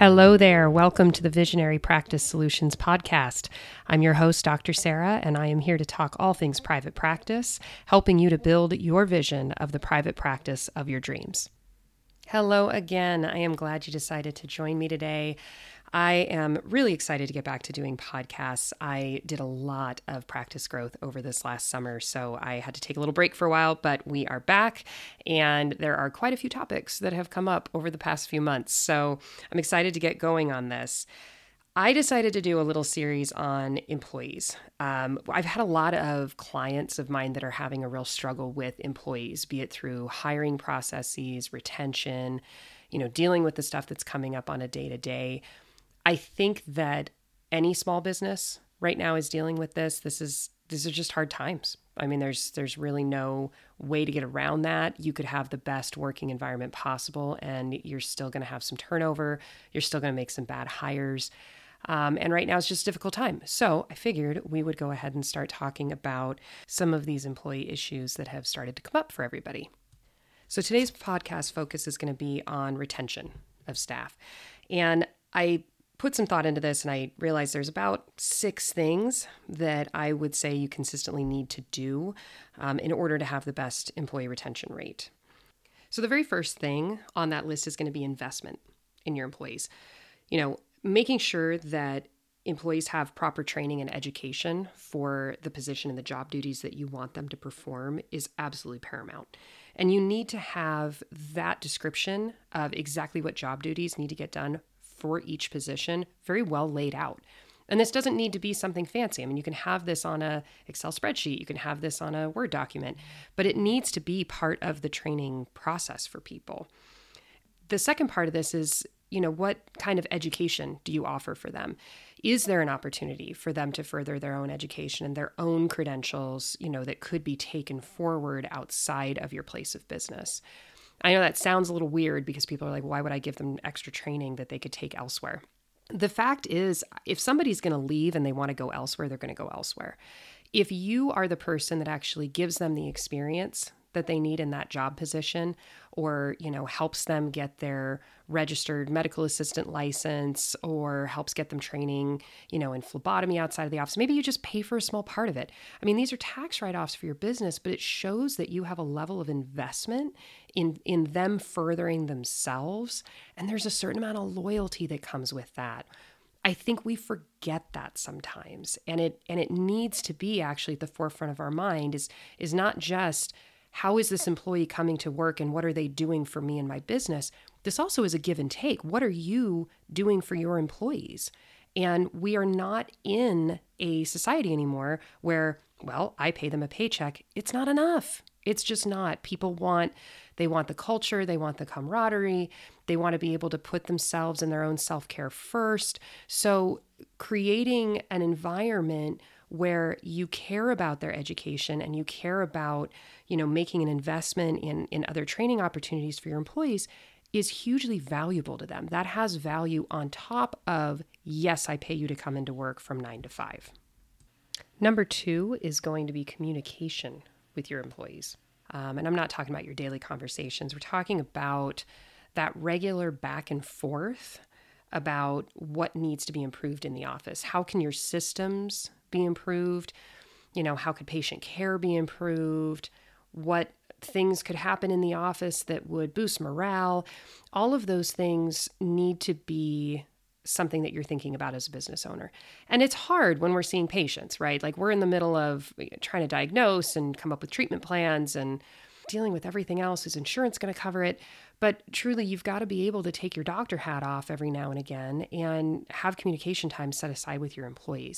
Hello there. Welcome to the Visionary Practice Solutions podcast. I'm your host, Dr. Sarah, and I am here to talk all things private practice, helping you to build your vision of the private practice of your dreams. Hello again. I am glad you decided to join me today. I am really excited to get back to doing podcasts. I did a lot of practice growth over this last summer, so I had to take a little break for a while, but we are back, and there are quite a few topics that have come up over the past few months, so I'm excited to get going on this. I decided to do a little series on employees. I've had a lot of clients of mine that are having a real struggle with employees, be it through hiring processes, retention, dealing with the stuff that's coming up on a day-to-day. I think that any small business right now is dealing with this. These are just hard times. I mean, there's really no way to get around that. You could have the best working environment possible, and you're still going to have some turnover. You're still going to make some bad hires. And right now it's just a difficult time. So I figured we would go ahead and start talking about some of these employee issues that have started to come up for everybody. So today's podcast focus is going to be on retention of staff. And I put some thought into this, and I realized there's about 6 things that I would say you consistently need to do in order to have the best employee retention rate. So the very first thing on that list is going to be investment in your employees. Making sure that employees have proper training and education for the position and the job duties that you want them to perform is absolutely paramount. And you need to have that description of exactly what job duties need to get done for each position very well laid out. And this doesn't need to be something fancy. I mean, you can have this on a Excel spreadsheet, you can have this on a Word document, but it needs to be part of the training process for people. The second part of this is, what kind of education do you offer for them? Is there an opportunity for them to further their own education and their own credentials, that could be taken forward outside of your place of business? I know that sounds a little weird because people are like, why would I give them extra training that they could take elsewhere? The fact is, if somebody's going to leave and they want to go elsewhere, they're going to go elsewhere. If you are the person that actually gives them the experience that they need in that job position, or, helps them get their registered medical assistant license, or helps get them training, in phlebotomy outside of the office, maybe you just pay for a small part of it. I mean, these are tax write-offs for your business, but it shows that you have a level of investment in them furthering themselves. And there's a certain amount of loyalty that comes with that. I think we forget that sometimes. And it needs to be actually at the forefront of our mind is not just, how is this employee coming to work and what are they doing for me and my business? This also is a give and take. What are you doing for your employees? And we are not in a society anymore where, I pay them a paycheck. It's not enough. It's just not. They want the culture, they want the camaraderie, they want to be able to put themselves and their own self-care first. So creating an environment where you care about their education and you care about, making an investment in other training opportunities for your employees is hugely valuable to them. That has value on top of, yes, I pay you to come into work from 9 to 5. Number 2 is going to be communication with your employees. And I'm not talking about your daily conversations. We're talking about that regular back and forth about what needs to be improved in the office. How can your systems be improved? How could patient care be improved? What things could happen in the office that would boost morale? All of those things need to be something that you're thinking about as a business owner. And it's hard when we're seeing patients, right? Like we're in the middle of trying to diagnose and come up with treatment plans and dealing with everything else. Is insurance going to cover it? But truly, you've got to be able to take your doctor hat off every now and again and have communication time set aside with your employees.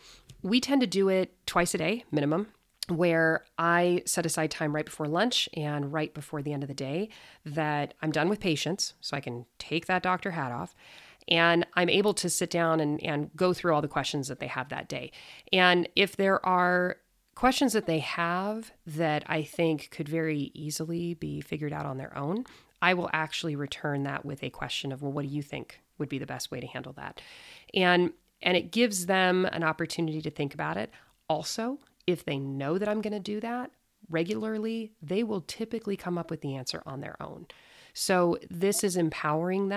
We tend to do it twice a day, minimum, where I set aside time right before lunch and right before the end of the day that I'm done with patients, so I can take that doctor hat off. And I'm able to sit down and go through all the questions that they have that day. And if there are questions that they have that I think could very easily be figured out on their own, I will actually return that with a question of, what do you think would be the best way to handle that? And it gives them an opportunity to think about it. Also, if they know that I'm going to do that regularly, they will typically come up with the answer on their own. So this is empowering them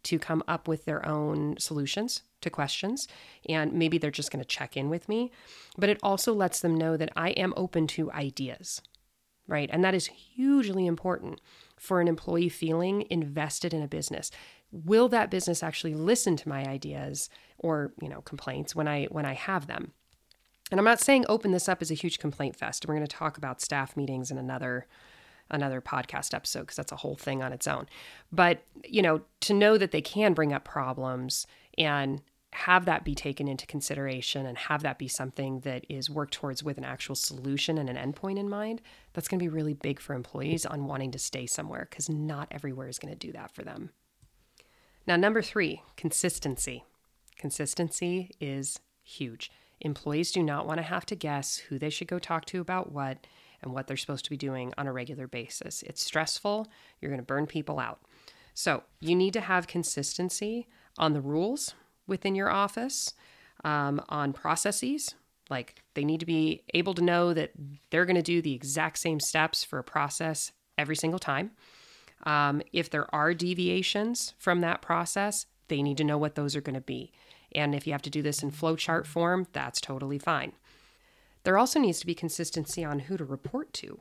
to come up with their own solutions to questions, and maybe they're just going to check in with me. But it also lets them know that I am open to ideas, right? And that is hugely important for an employee feeling invested in a business. Will that business actually listen to my ideas or, complaints when I have them? And I'm not saying open this up as a huge complaint fest. We're going to talk about staff meetings in another podcast episode, because that's a whole thing on its own. But, to know that they can bring up problems and have that be taken into consideration and have that be something that is worked towards with an actual solution and an endpoint in mind, that's going to be really big for employees on wanting to stay somewhere, because not everywhere is going to do that for them. Now, number 3, consistency. Consistency is huge. Employees do not want to have to guess who they should go talk to about what and what they're supposed to be doing on a regular basis. It's stressful. You're going to burn people out. So you need to have consistency on the rules within your office, on processes. Like, they need to be able to know that they're going to do the exact same steps for a process every single time. If there are deviations from that process, they need to know what those are going to be. And if you have to do this in flowchart form, that's totally fine. There also needs to be consistency on who to report to.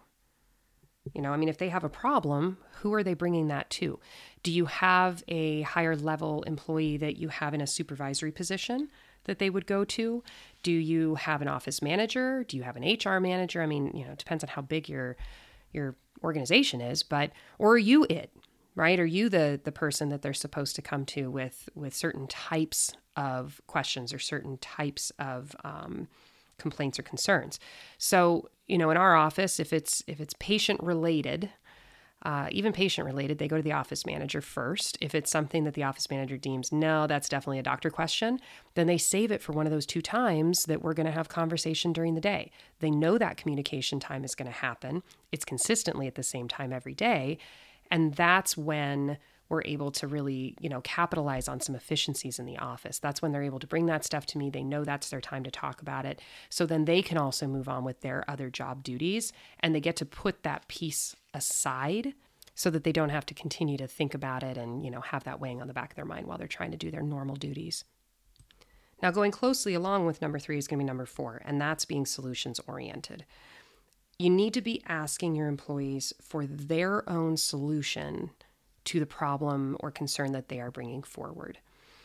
If they have a problem, who are they bringing that to? Do you have a higher level employee that you have in a supervisory position that they would go to? Do you have an office manager? Do you have an HR manager? It depends on how big your organization is, or are you it, right? Are you the person that they're supposed to come to with certain types of questions or certain types of complaints or concerns? So, in our office, if it's patient related, even patient related, they go to the office manager first. If it's something that the office manager deems, no, that's definitely a doctor question, then they save it for one of those 2 times that we're going to have conversation during the day. They know that communication time is going to happen. It's consistently at the same time every day. And that's when we're able to really, capitalize on some efficiencies in the office. That's when they're able to bring that stuff to me. They know that's their time to talk about it. So then they can also move on with their other job duties, and they get to put that piece aside so that they don't have to continue to think about it and, have that weighing on the back of their mind while they're trying to do their normal duties. Now, going closely along with number 3 is going to be number 4, and that's being solutions oriented. You need to be asking your employees for their own solution to the problem or concern that they are bringing forward.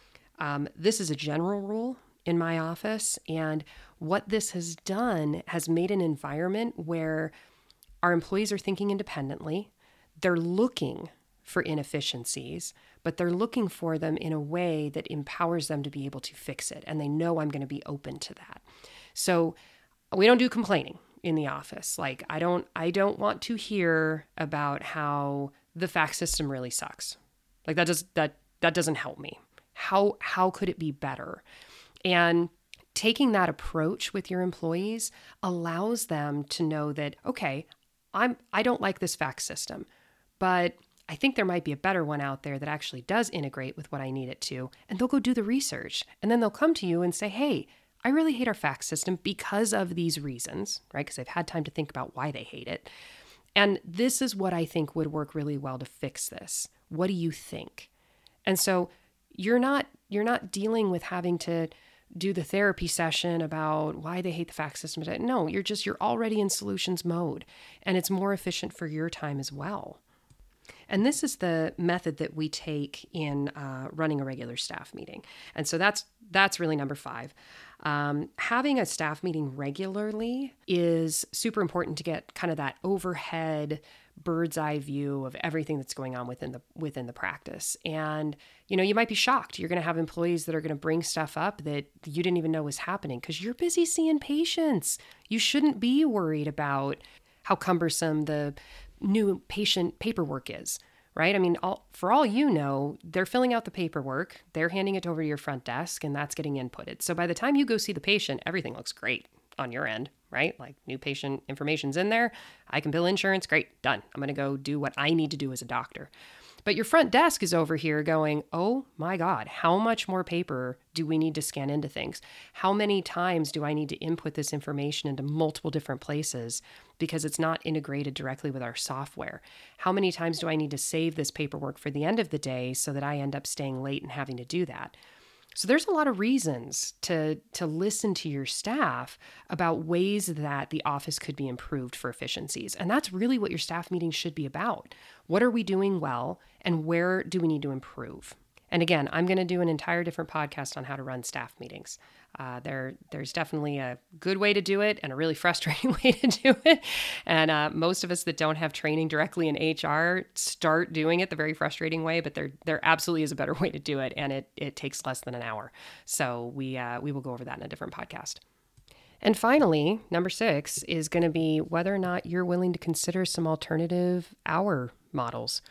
This is a general rule in my office, and what this has done has made an environment where our employees are thinking independently. They're looking for inefficiencies, but they're looking for them in a way that empowers them to be able to fix it, and they know I'm going to be open to that. So we don't do complaining in the office. Like, I don't want to hear about how the fax system really sucks. Like, that doesn't help me. How could it be better? And taking that approach with your employees allows them to know that, okay, I don't like this fax system, but I think there might be a better one out there that actually does integrate with what I need it to. And they'll go do the research, and then they'll come to you and say, hey, I really hate our fax system because of these reasons, right? Because they've had time to think about why they hate it. And this is what I think would work really well to fix this. What do you think? And so you're not dealing with having to do the therapy session about why they hate the fax system. No, you're already in solutions mode, and it's more efficient for your time as well. And this is the method that we take in running a regular staff meeting. And so that's really number 5. Having a staff meeting regularly is super important to get kind of that overhead bird's eye view of everything that's going on within the practice. And, you might be shocked. You're going to have employees that are going to bring stuff up that you didn't even know was happening because you're busy seeing patients. You shouldn't be worried about how cumbersome the new patient paperwork is, right? For all you know, they're filling out the paperwork, they're handing it over to your front desk, and that's getting inputted. So by the time you go see the patient, everything looks great on your end, right? Like, new patient information's in there. I can bill insurance. Great, done. I'm going to go do what I need to do as a doctor. But your front desk is over here going, oh my God, how much more paper do we need to scan into things? How many times do I need to input this information into multiple different places because it's not integrated directly with our software? How many times do I need to save this paperwork for the end of the day so that I end up staying late and having to do that? So there's a lot of reasons to listen to your staff about ways that the office could be improved for efficiencies. And that's really what your staff meetings should be about. What are we doing well, and where do we need to improve? And again, I'm going to do an entire different podcast on how to run staff meetings. There's definitely a good way to do it and a really frustrating way to do it. And most of us that don't have training directly in HR start doing it the very frustrating way, but there absolutely is a better way to do it, and it takes less than an hour. So we will go over that in a different podcast. And finally, number 6 is going to be whether or not you're willing to consider some alternative hour models.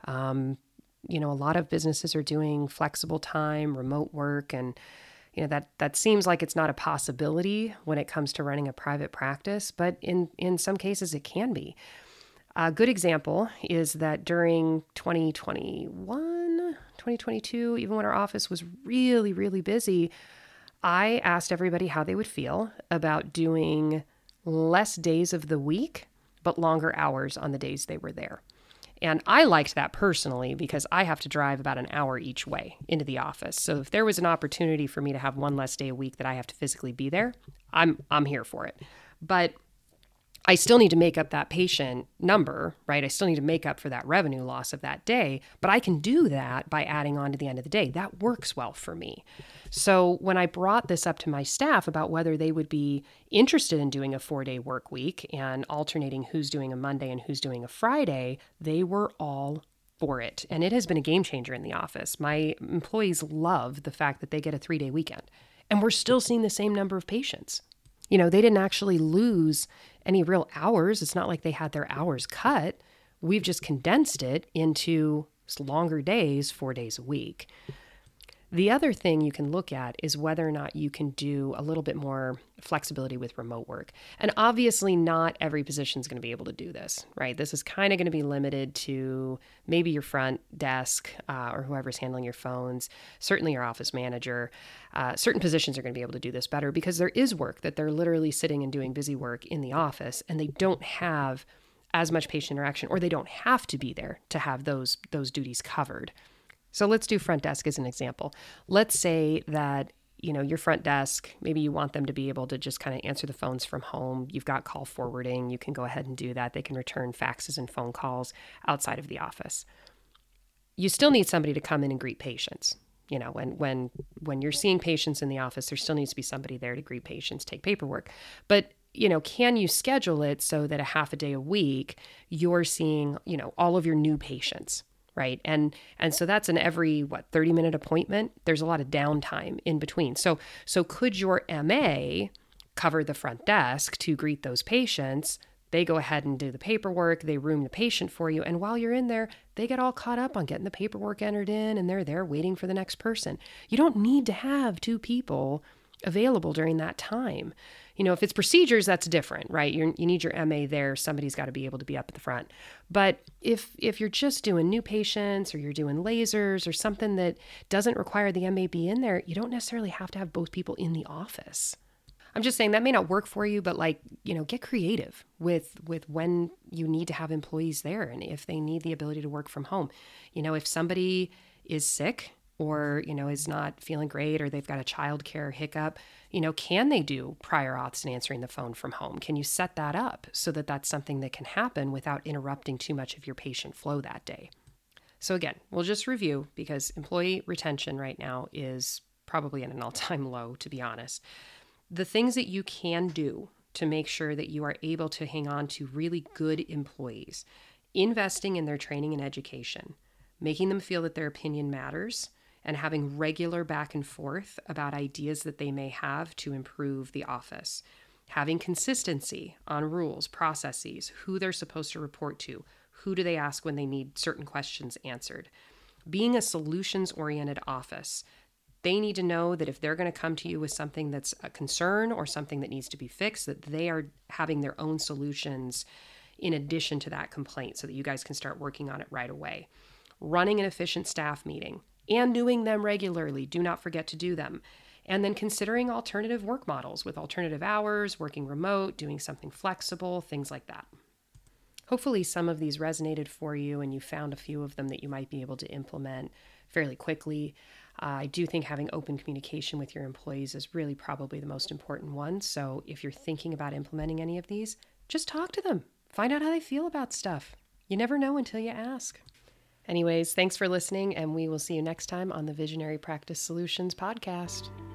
A lot of businesses are doing flexible time, remote work, and that seems like it's not a possibility when it comes to running a private practice, but in some cases it can be. A good example is that during 2021, 2022, even when our office was really, really busy, I asked everybody how they would feel about doing less days of the week, but longer hours on the days they were there. And I liked that personally because I have to drive about an hour each way into the office. So if there was an opportunity for me to have one less day a week that I have to physically be there, I'm here for it. But I still need to make up that patient number, right? I still need to make up for that revenue loss of that day, but I can do that by adding on to the end of the day. That works well for me. So when I brought this up to my staff about whether they would be interested in doing a 4-day work week and alternating who's doing a Monday and who's doing a Friday, they were all for it. And it has been a game changer in the office. My employees love the fact that they get a 3-day weekend, and we're still seeing the same number of patients. They didn't actually lose any real hours. It's not like they had their hours cut. We've just condensed it into longer days, 4 days a week. The other thing you can look at is whether or not you can do a little bit more flexibility with remote work. And obviously not every position is going to be able to do this, right? This is kind of going to be limited to maybe your front desk or whoever's handling your phones, certainly your office manager. Certain positions are going to be able to do this better because there is work that they're literally sitting and doing busy work in the office, and they don't have as much patient interaction, or they don't have to be there to have those duties covered. So let's do front desk as an example. Let's say that, your front desk, maybe you want them to be able to just kind of answer the phones from home. You've got call forwarding. You can go ahead and do that. They can return faxes and phone calls outside of the office. You still need somebody to come in and greet patients. When you're seeing patients in the office, there still needs to be somebody there to greet patients, take paperwork. But can you schedule it so that a half a day a week, you're seeing, all of your new patients? Right. And so that's an every 30-minute appointment. There's a lot of downtime in between. So could your MA cover the front desk to greet those patients? They go ahead and do the paperwork. They room the patient for you. And while you're in there, they get all caught up on getting the paperwork entered in, and they're there waiting for the next person. You don't need to have 2 people available during that time. If it's procedures, that's different, right? You need your MA there. Somebody's got to be able to be up at the front. But if you're just doing new patients, or you're doing lasers or something that doesn't require the MA be in there, you don't necessarily have to have both people in the office. I'm just saying that may not work for you, but get creative with when you need to have employees there, and if they need the ability to work from home. If somebody is sick, or, is not feeling great, or they've got a childcare hiccup, can they do prior auths and answering the phone from home? Can you set that up so that that's something that can happen without interrupting too much of your patient flow that day? So again, we'll just review, because employee retention right now is probably at an all-time low, to be honest. The things that you can do to make sure that you are able to hang on to really good employees: investing in their training and education, making them feel that their opinion matters, and having regular back and forth about ideas that they may have to improve the office. Having consistency on rules, processes, who they're supposed to report to, who do they ask when they need certain questions answered. Being a solutions-oriented office. They need to know that if they're going to come to you with something that's a concern or something that needs to be fixed, that they are having their own solutions in addition to that complaint, so that you guys can start working on it right away. running an efficient staff meeting, and doing them regularly. Do not forget to do them. And then considering alternative work models with alternative hours, working remote, doing something flexible, things like that. Hopefully some of these resonated for you and you found a few of them that you might be able to implement fairly quickly. I do think having open communication with your employees is really probably the most important one. So if you're thinking about implementing any of these, just talk to them. Find out how they feel about stuff. You never know until you ask. Anyways, thanks for listening, and we will see you next time on the Visionary Practice Solutions podcast.